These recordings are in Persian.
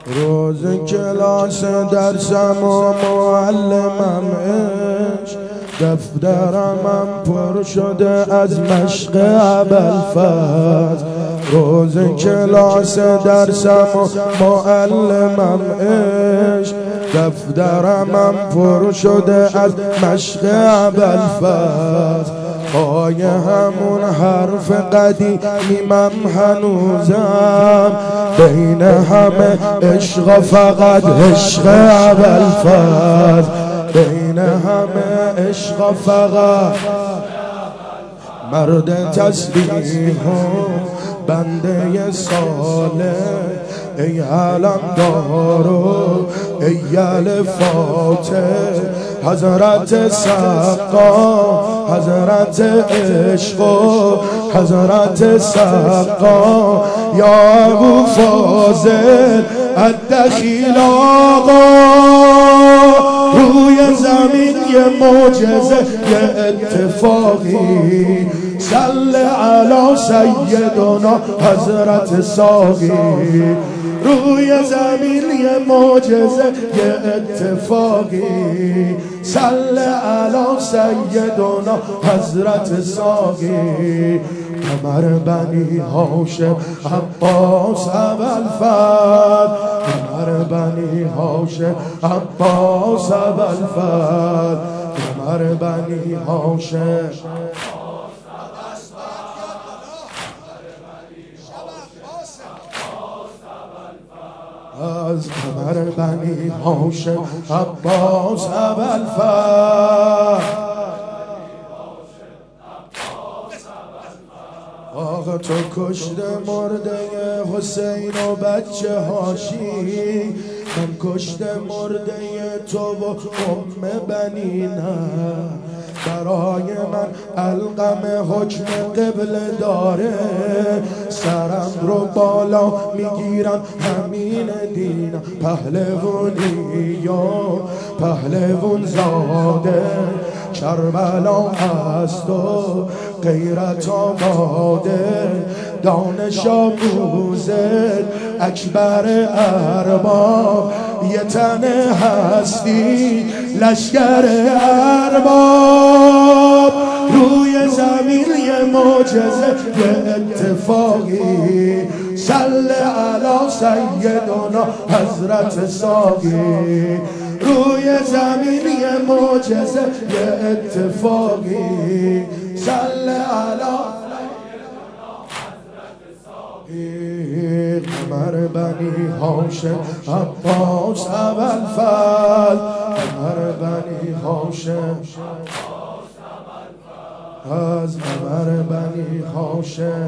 روز کلاس درسم و معلمم عشق، دفترمم پر شده از مشق ابوالفضل. روز کلاس درسم و معلمم عشق، دفترمم پر شده از مشق ابوالفضل. پای همون حرف قدیمم هنوزم، بین همه عشق فقط عشق ابوالفضل. بین همه عشق فقط مرد تسبیح و بنده صالح، ای علمدار و ای الفاتح، حضرت سقا، حضرت عشق و حضرت سقا. یا ابو فاضل الدخیل آقا، روی زمین یه معجزه یه اتفاقی، صل علی سیدنا حضرت ساقی. روی زمین یه معجزه یه اتفاقی، صل علی سیدنا حضرت ساقی. قمر بنی هاشم عباس ابوالفضل، قمر بنی هاشم عباس ابوالفضل، قمر بنی هاشم از قمر بنی هاشم عباس ابوالفضل. آقا تو کشته مرده حسین و بچه هاشی، من کشته مرده تو و بنینه. برای من القم حکم قبله داره، سرم رو بالا میگیرم همین دینم. پهلوونی یا پهلوون زاده، کربلا هست و غیرت آباده. دانش آموزد اکبر ارباب، یه تن هستی لشکر ارباب. روی زمین یه معجزه یه اتفاقی، صل علی سیدنا حضرت ساقی. روی زمین یه معجزه یه اتفاقی، صل علی قمر بنی هاشم عباس ابوالفضل، قمر بنی هاشم از قمر بنی هاشم.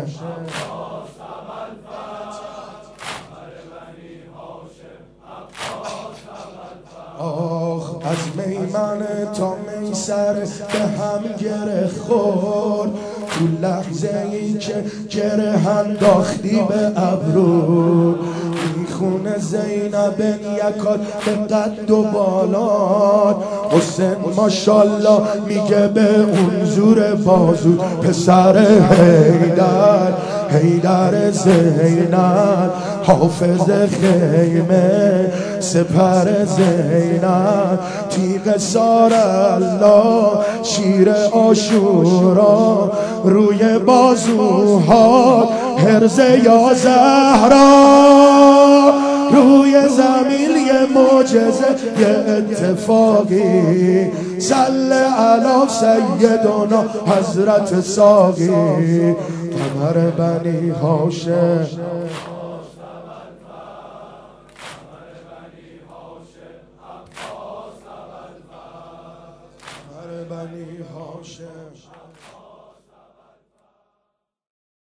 آخ از میمن تا میسر به هم گره خورد، تو لحظه ای که گره انداختی به ابرو. میخونه زینب یکات به قد و بالات، حسین ماشالله میگه به اون زور بازو. پسر حیدر، حیدر زینب، حافظ خیمه، سپر زینب، تیغ سار الله، شیر عاشورا، روی بازوها هرز یا زهرا. روی زمین یه معجزه یه اتفاقی، صل علی سیدنا حضرت ساقی. قمر بنی هاشم بنی هاشم.